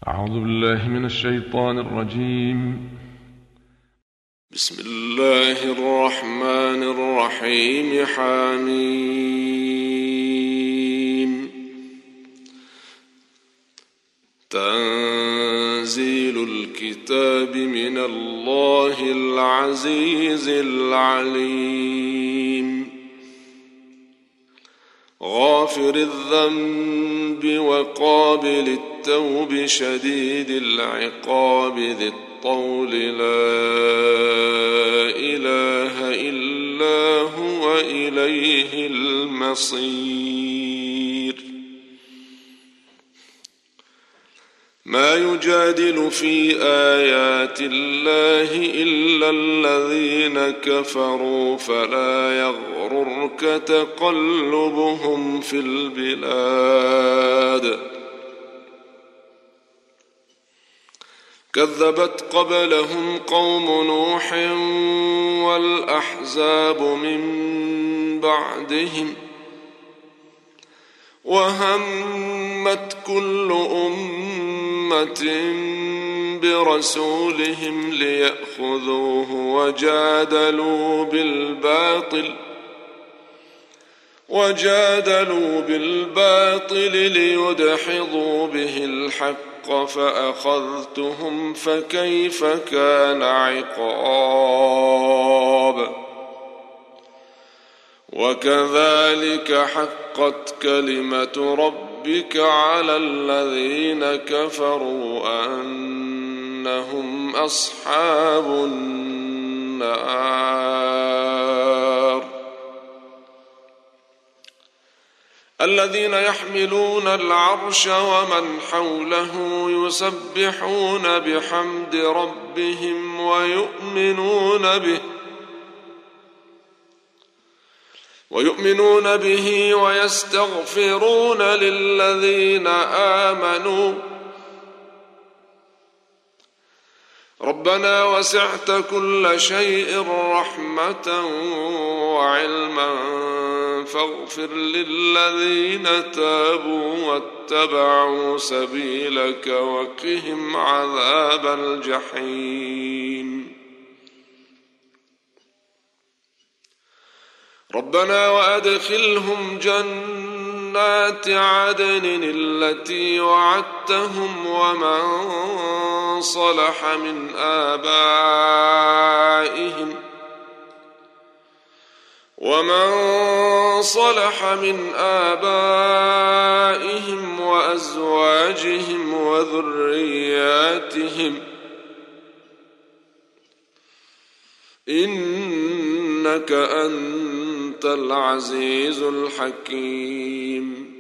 أعوذ بالله من الشيطان الرجيم. بسم الله الرحمن الرحيم. حميم. تنزيل الكتاب من الله العزيز العليم. غافر الذنب وقابل التوب شديد العقاب ذي الطول لا إله إلا هو إليه المصير. ما يجادل في آيات الله إلا الذين كفروا فلا يغررك تقلبهم في البلاد. كذبت قبلهم قوم نوح والأحزاب من بعدهم وهمت كل أمة برسولهم ليأخذوه وجادلوا بالباطل ليدحضوا به الحق فأخذتهم فكيف كان عقاب. وكذلك حقت كلمة ربك على الذين كفروا أنهم أصحاب النار. الذين يحملون العرش ومن حوله يسبحون بحمد ربهم ويؤمنون به ويستغفرون للذين آمنوا ربنا وسعت كل شيء رحمة وعلما فاغفر للذين تابوا واتبعوا سبيلك وقهم عذاب الجحيم. ربنا وأدخلهم جنات عدن التي وعدتهم ومن صلح من آبائهم وأزواجهم وذرياتهم إنك أنت العزيز الحكيم.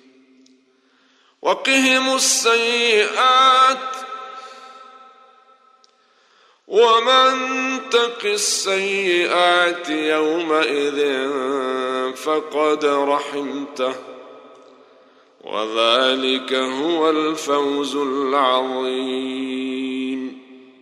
وقهم السيئات ومن تق السيئات يومئذ فقد رحمته وذلك هو الفوز العظيم.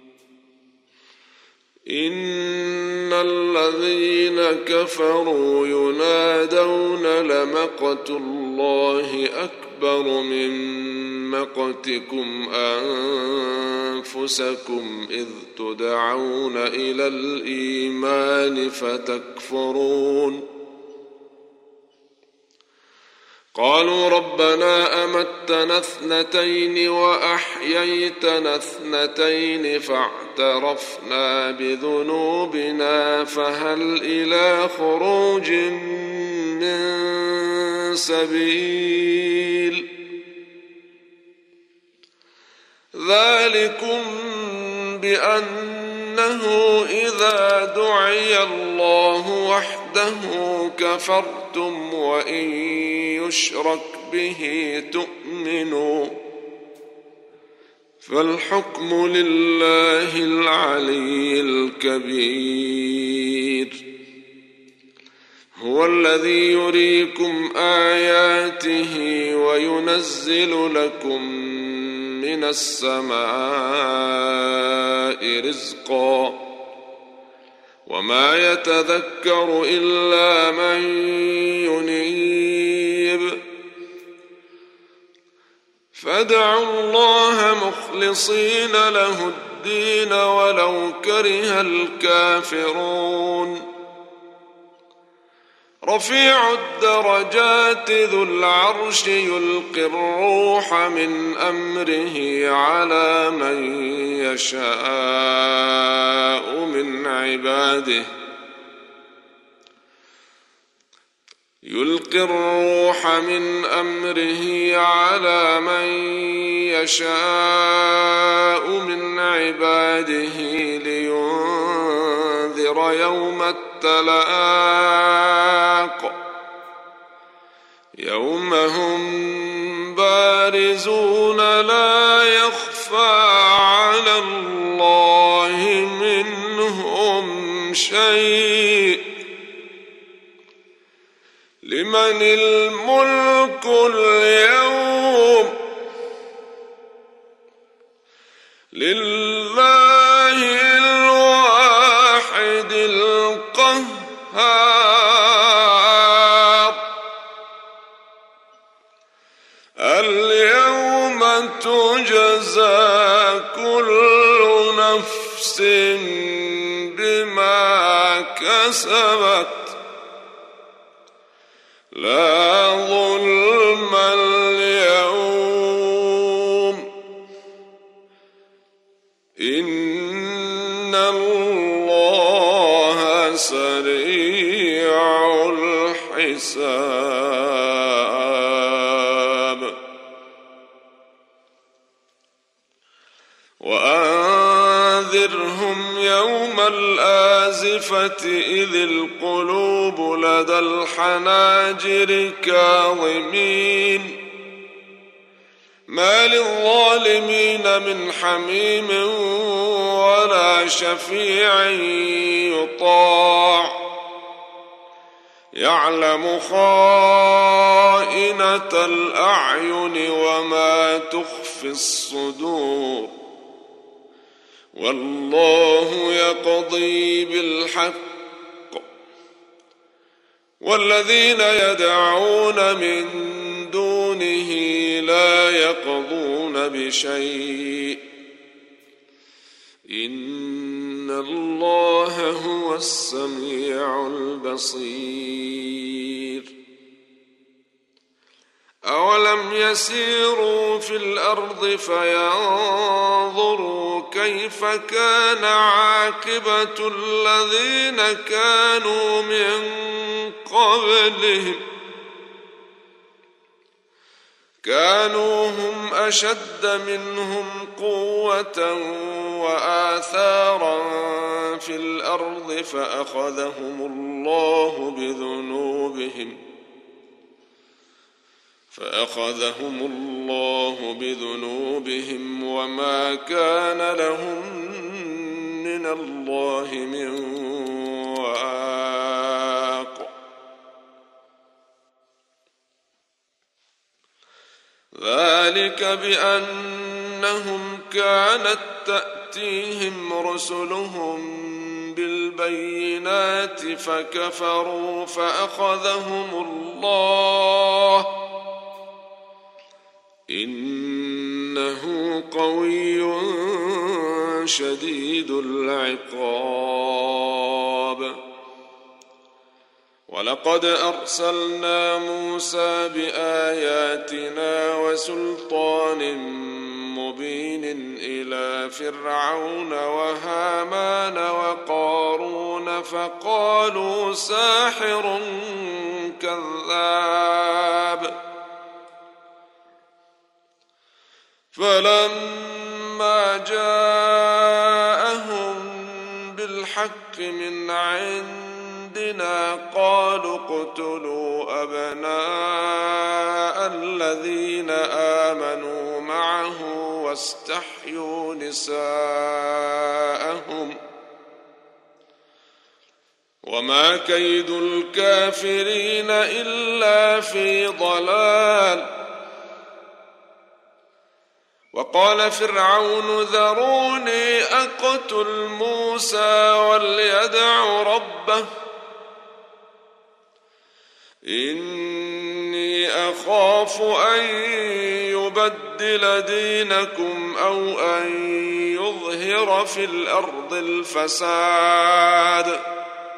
إن الذين كفروا ينادون لمقت الله أكبر من مقتكم أنفسكم إذ تدعون إلى الإيمان فتكفرون. قالوا ربنا أمتنا اثنتين وأحييتنا اثنتين فاعترفنا بذنوبنا فهل إلى خروج من سبيل. ذلكم بأنه إذا دعي الله وحده كفرتم وإن يشرك به تؤمنوا فالحكم لله العلي الكبير. هو الذي يريكم آياته وينزل لكم من السماء رزقا وما يتذكر إلا من ينيب فادعوا الله مخلصين له الدين ولو كره الكافرون رفيع الدرجات ذو العرش يلقي الروح من أمره على من يشاء من عباده يلقي الروح من أمره على من يشاء من عباده لينذر يوم التلاق يوم هم بارزون لا يخفى على الله منهم شيء لمن الملك اليوم لله الواحد القهار اليوم تجزى كل نفس بما كسبت لا ظلم اليوم إن الله سريع الحساب وأنذرهم يوم الآزفة إذ القلوب لدى الحناجر كاظمين ما للظالمين من حميم ولا شفيع يطاع يعلم خائنة الأعين وما تخفي الصدور والله يقضي بالحق والذين يدعون من دونه لا يقضون بشيء إن الله هو السميع البصير أولم يسيروا في الأرض فينظروا كيف كان عاقبة الذين كانوا من قبلهم كانوا هم أشد منهم قوة وآثارا في الأرض فأخذهم الله بذنوبهم وما كان لهم من الله من واق ذلك بأنهم كانت تأتيهم رسلهم بالبينات فكفروا فأخذهم الله إنه قوي شديد العقاب ولقد أرسلنا موسى بآياتنا وسلطان مبين إلى فرعون وهامان وقارون فقالوا ساحر كذاب فلما جاءهم بالحق من عندنا قالوا اقتلوا أبناء الذين آمنوا معه واستحيوا نساءهم وما كيد الكافرين إلا في ضلال وقال فرعون ذروني أقتل موسى وليدع ربه إني أخاف أن يبدل يبدل دينكم أو أن يظهر في الأرض الفساد.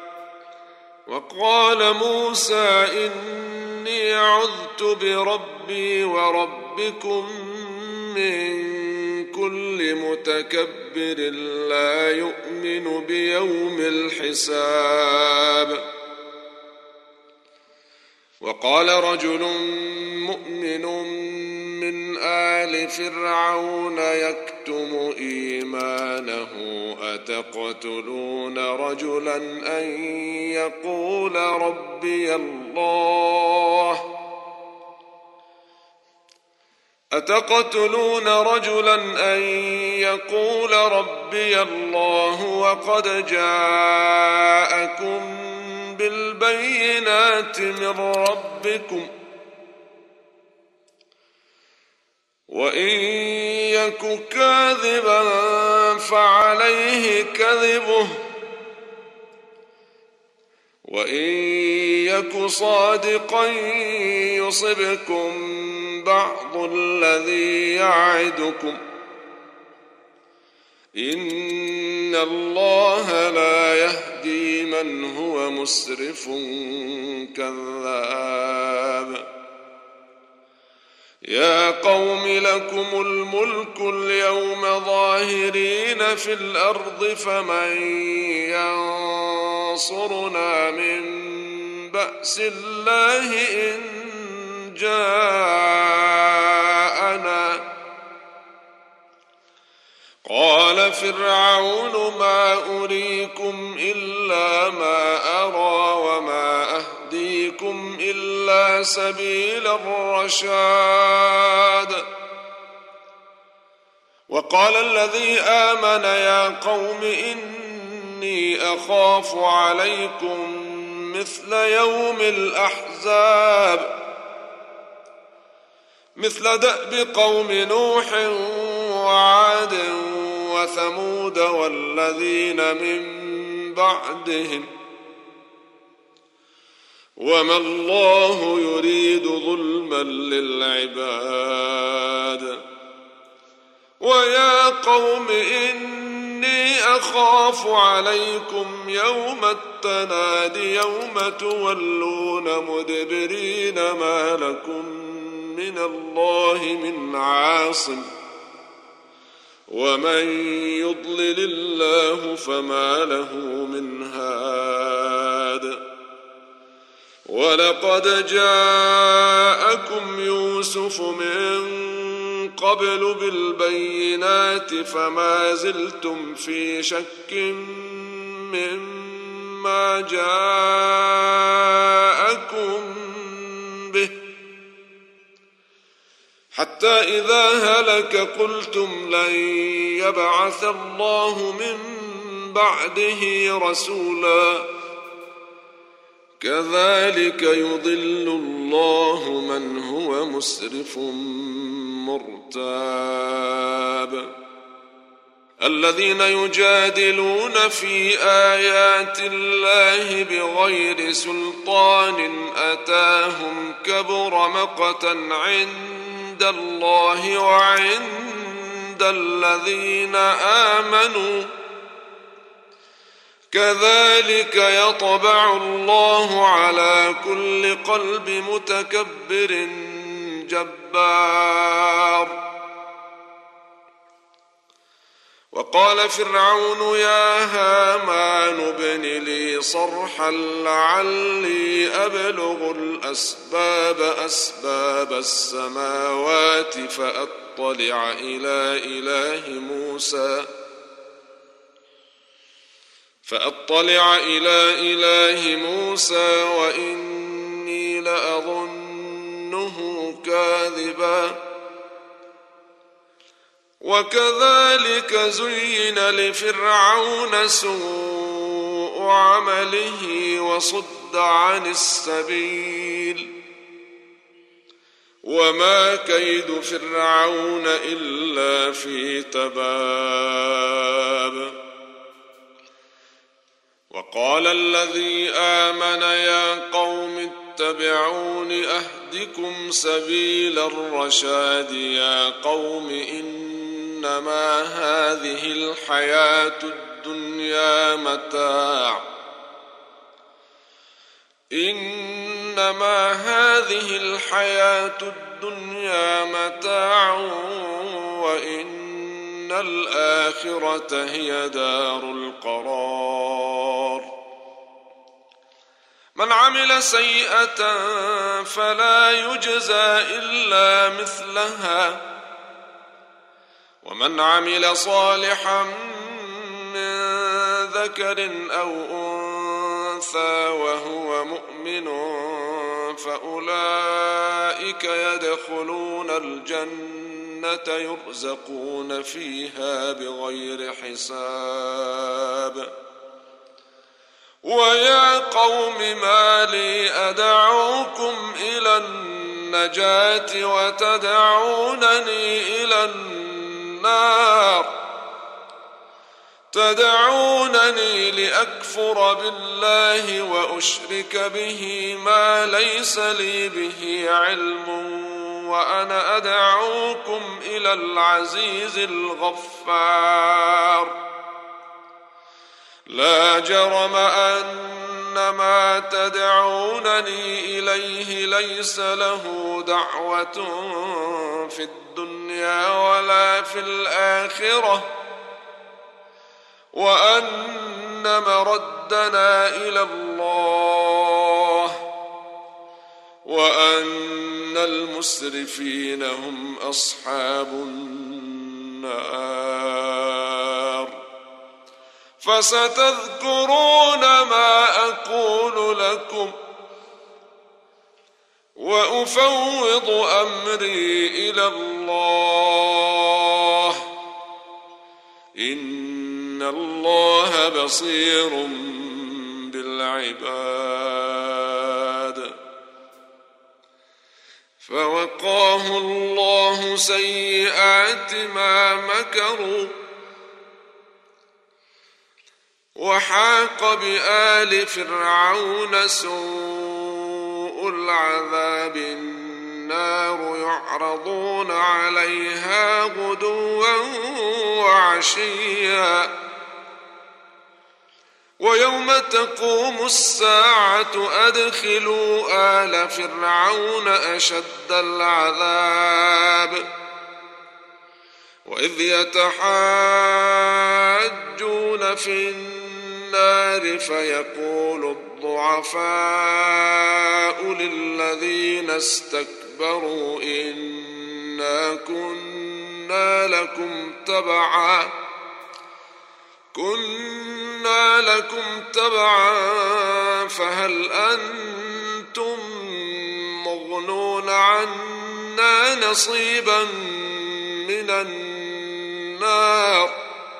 وقال موسى إني عذت بربي وربكم من كل متكبر لا يؤمن بيوم الحساب. وقال رجل مؤمن من آل فرعون يكتم إيمانه أتقتلون رجلا أن يقول ربي الله وقد جاءكم بالبينات من ربكم وإن يك كاذبا فعليه كذبه وإن يك صادقا يصبكم بعض الذي يعدكم إن الله لا يهدي من هو مسرف كذاب. يا قوم لكم الملك اليوم ظاهرين في الأرض فمن ينصرنا من بأس الله إن جاءنا. قال فرعون ما أريكم إلا ما أرى وما أهديكم إلا سبيل الرشاد. وقال الذي آمن يا قوم إني أخاف عليكم مثل يوم الأحزاب مثل دأب قوم نوح وعاد وثمود والذين من بعدهم وما الله يريد ظلما للعباد. ويا قوم إني أخاف عليكم يوم التناد يوم تولون مدبرين ما لكم من الله من عاصم ومن يضلل الله فما له من هاد. ولقد جاءكم يوسف من قبل بالبينات فما زلتم في شك مما جاءكم به حتى إذا هلك قلتم لن يبعث الله من بعده رسولا كذلك يضل الله من هو مسرف مرتاب. الذين يجادلون في آيات الله بغير سلطان أتاهم كبر مقتا عند الله وعند الذين آمنوا كذلك يطبع الله على كل قلب متكبر جبار. وقال فرعون يا هامان ابن لي صرحا لعلي أبلغ أسباب السماوات فأطلع إلى إله موسى وإني لأظنه كاذبا. وكذلك زين لفرعون سوء عمله وصد عن السبيل وما كيد فرعون إلا في تباب. وقال الذي آمن يا قوم فاتبعون أهدكم سبيل الرشاد. يا قوم إنما هذه الحياة الدنيا متاع وإن الآخرة هي دار القرار. من عمل سيئة فلا يجزى إلا مثلها ومن عمل صالحا من ذكر أو أنثى وهو مؤمن فأولئك يدخلون الجنة يرزقون فيها بغير حساب. ويا قوم ما لي أدعوكم إلى النجاة وتدعونني إلى النار، تدعونني لأكفر بالله وأشرك به ما ليس لي به علم وأنا أدعوكم إلى العزيز الغفار. لا جرم أن ما تدعونني إليه ليس له دعوة في الدنيا ولا في الآخرة وأن مردنا إلى الله وأن المسرفين هم أصحاب النار. فستذكرون ما أقول لكم وأفوض أمري إلى الله إن الله بصير بالعباد. فوقاه الله سيئات ما مكروا وحاق بآل فرعون سوء العذاب. النار يعرضون عليها غدوا وعشيا ويوم تقوم الساعة أدخلوا آل فرعون أشد العذاب. وإذ يتحاجون في النار فيقول الضعفاء للذين استكبروا إنا كنا لكم تبعا فهل أنتم مغنون عنا نصيبا من النار؟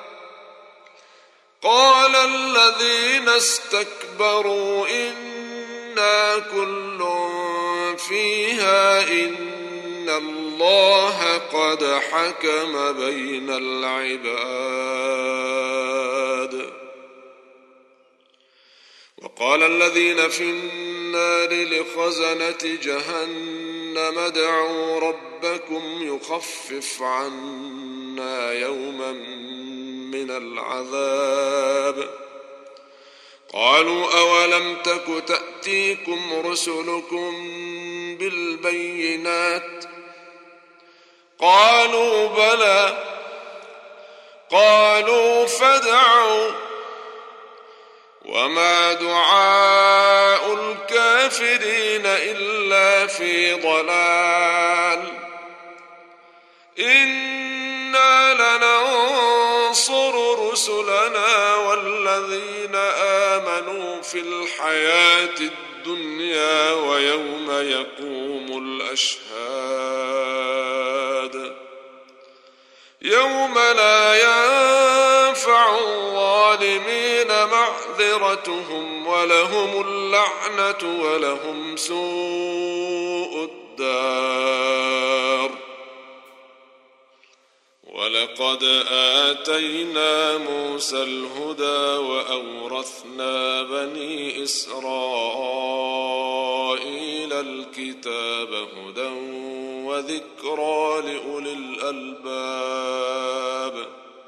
قال الذين استكبروا إنا كل فيها إن الله قد حكم بين العباد. وقال الذين في النار لخزنة جهنم ادعوا ربكم يخفف عنا يوما من العذاب. قالوا أولم تك تأتيكم رسلكم بالبينات؟ قالوا بلى. قالوا فادعوا. وما دعاء الكافرين إلا في ضلال. إنا لننصر رسلنا والذين آمنوا في الحياة الدنيا ويوم يقوم الأشهاد. يوم لا ينفع الظالمين معذرتهم ولهم اللعنة ولهم سوء الدار. ولقد آتينا موسى الهدى وأورثنا بني إسرائيل الكتاب هدى وذكرى لأولي الألباب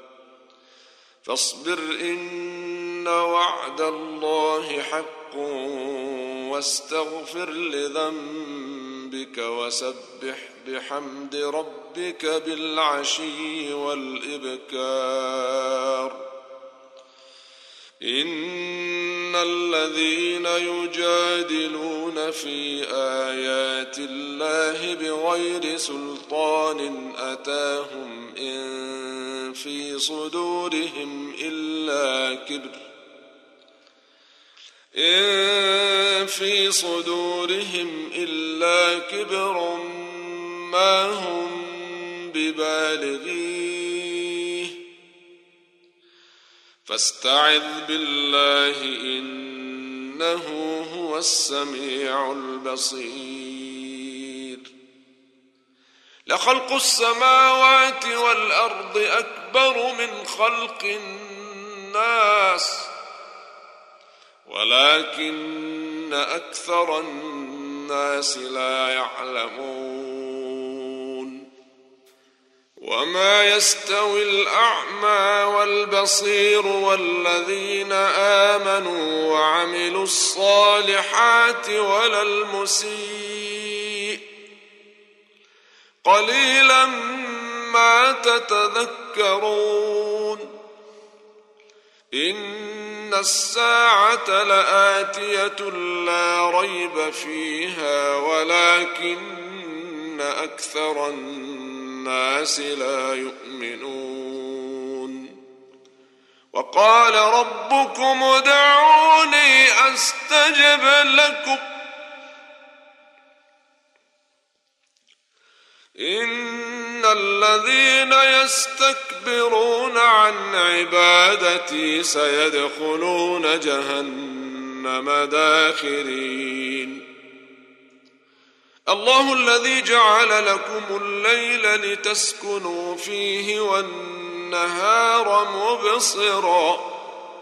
فاصبر إن وعد الله حق واستغفر لذنبك وسبح بحمد ربك بالعشي والإبكار إن الذين يجادلون في آيات الله بغير سلطان أتاهم إن في صدورهم إلا كبر ما هم ببالغيه فاستعذ بالله إنه هو السميع البصير لخلق السماوات والأرض أكبر من خلق الناس ولكن أكثر الناس لا يعلمون وما يستوي الأعمى والبصير والذين آمنوا وعملوا الصالحات ولا المسيء قليلا ما تتذكرون إن الساعة لآتية لا ريب فيها ولكن أكثر الناس لا يؤمنون وقال ربكم ادعوني أستجب لكم إن الذين يستكبرون عن عبادتي سيدخلون جهنم داخرين الله الذي جعل لكم الليل لتسكنوا فيه والنهار مبصرا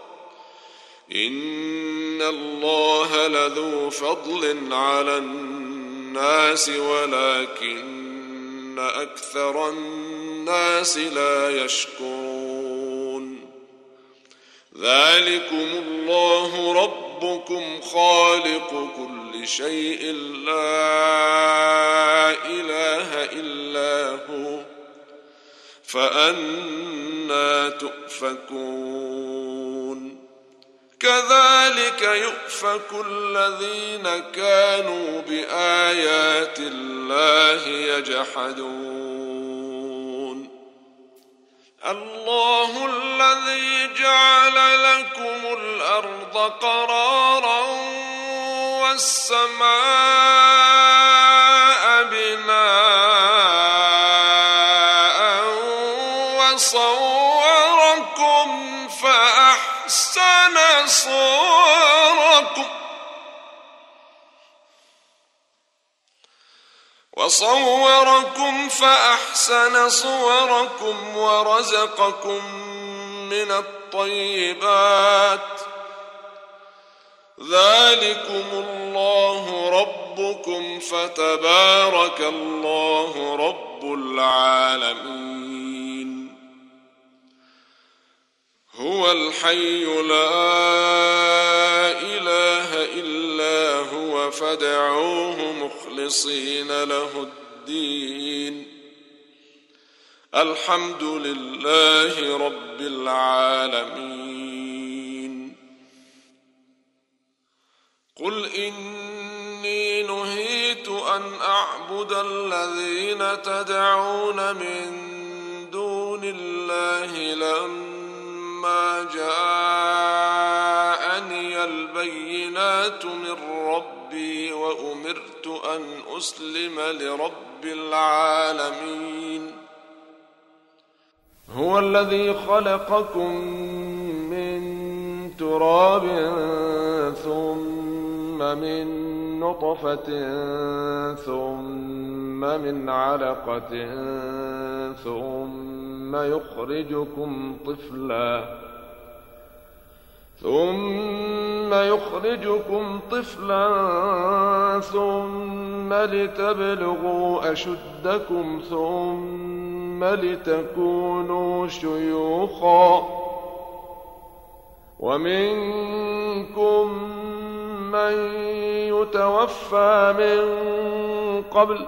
إن الله لذو فضل على الناس ولكن أكثر الناس لا يشكرون ذلكم الله ربكم خالق كل شيء لا إله إلا هو فأنى تؤفكون كذلك يؤفك الذين كانوا بآيات الله يجحدون الله الذي جعل لكم الأرض قرارا والسماء بناء وصوركم فأحسن صوركم ورزقكم من الطيبات ذلكم الله ربكم فتبارك الله رب العالمين هو الحي لا إله إلا هو فادعوه مخلصين له الدين الحمد لله رب العالمين قل إني نهيت أن أعبد الذين تدعون من دون الله لما جاءني البينات من ربي وأمرت أن أسلم لرب العالمين هو الذي خلقكم من تراب ثم من نطفة ثم من علقة ثم ثم يخرجكم طفلا ثم لتبلغوا أشدكم ثم لتكونوا شيوخا ومنكم من يتوفى من قبل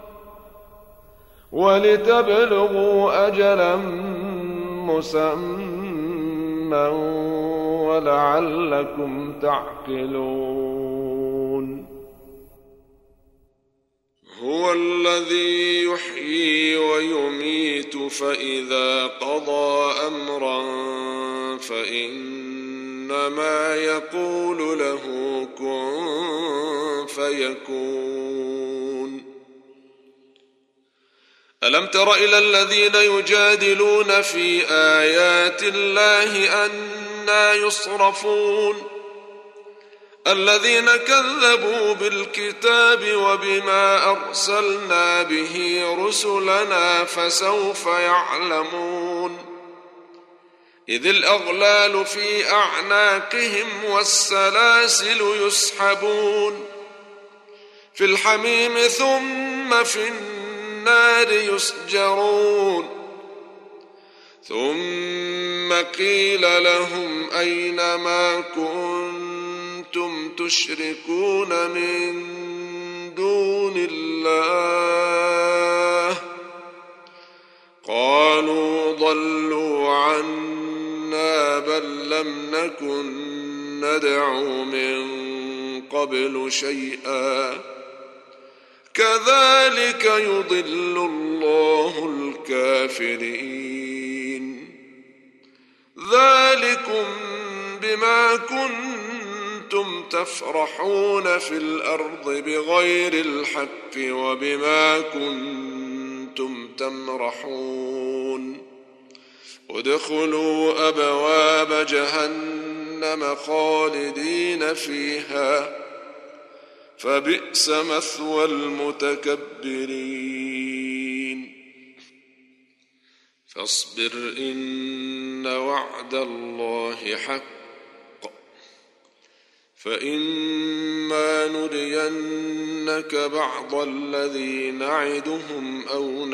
ولتبلغوا أجلا مسمى ولعلكم تعقلون. هو الذي يحيي ويميت فإذا قضى أمرا فإنما يقول له كن فيكون. ألم تر إلى الذين يجادلون في آيات الله أنى يصرفون الذين كذبوا بالكتاب وبما أرسلنا به رسلنا فسوف يعلمون إذ الأغلال في أعناقهم والسلاسل يسحبون في الحميم ثم في النار يسجرون ثم قيل لهم أين ما كنتم تشركون من دون الله قالوا ضلوا عنا بل لم نكن ندعو من قبل شيئا كذلك يضل الله الكافرين. ذلكم بما كنتم تفرحون في الأرض بغير الحق وبما كنتم تمرحون ادخلوا أبواب جهنم خالدين فيها فبئس مثوى المتكبرين. فاصبر إن وعد الله حق فإما نرينك بعض الذي نعدهم أو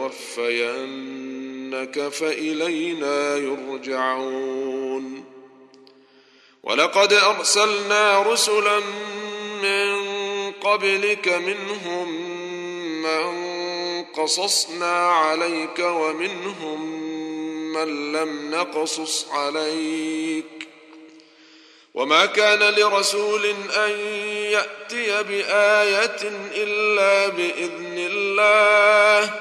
نتوفينك فإلينا يرجعون. ولقد أرسلنا رسلا من قبلك منهم من قصصنا عليك ومنهم من لم نقصص عليك وما كان لرسول أن يأتي بآية إلا بإذن الله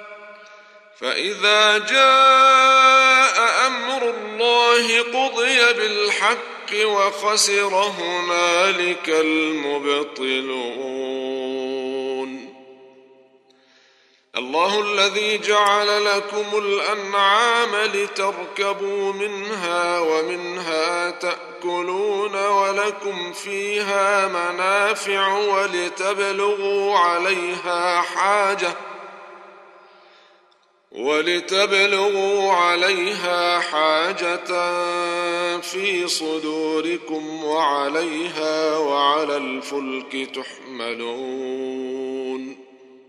فإذا جاء أمر الله قضي بالحق وخسر هنالك المبطلون. الله الذي جعل لكم الأنعام لتركبوا منها ومنها تأكلون ولكم فيها منافع ولتبلغوا عليها حاجة في صدوركم وعليها وعلى الفلك تحملون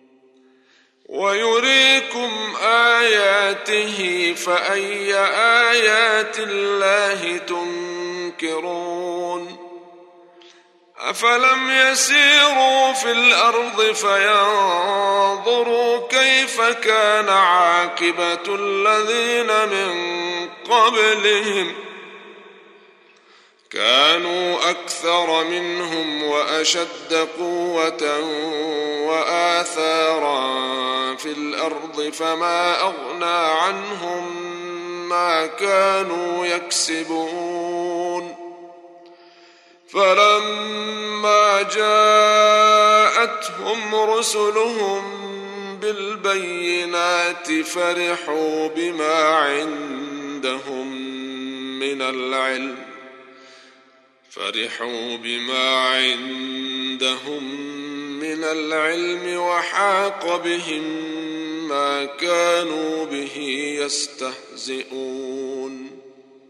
ويريكم آياته فأي آيات الله تنكرون. أفلم يسيروا في الأرض فينظروا كيف كان عاقبة الذين من قبلهم كانوا أكثر منهم وأشد قوة وآثارا في الأرض فما أغنى عنهم ما كانوا يكسبون. فلما جاءتهم رسلهم بالبينات فرحوا بما عندهم من العلم وحاق بهم ما كانوا به يستهزئون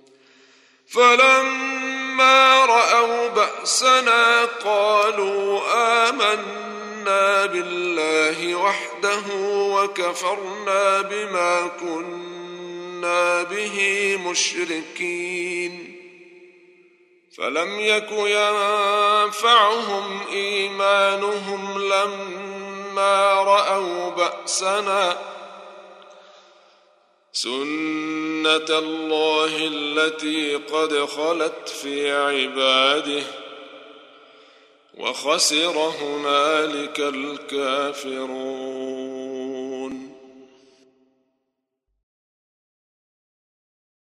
فلما رأوا بأسنا قالوا آمنا بالله وحده وكفرنا بما كنا به مشركين فلم يك ينفعهم إيمانهم لما رأوا بأسنا سنة الله التي قد خلت في عباده وخسر هنالك الكافرون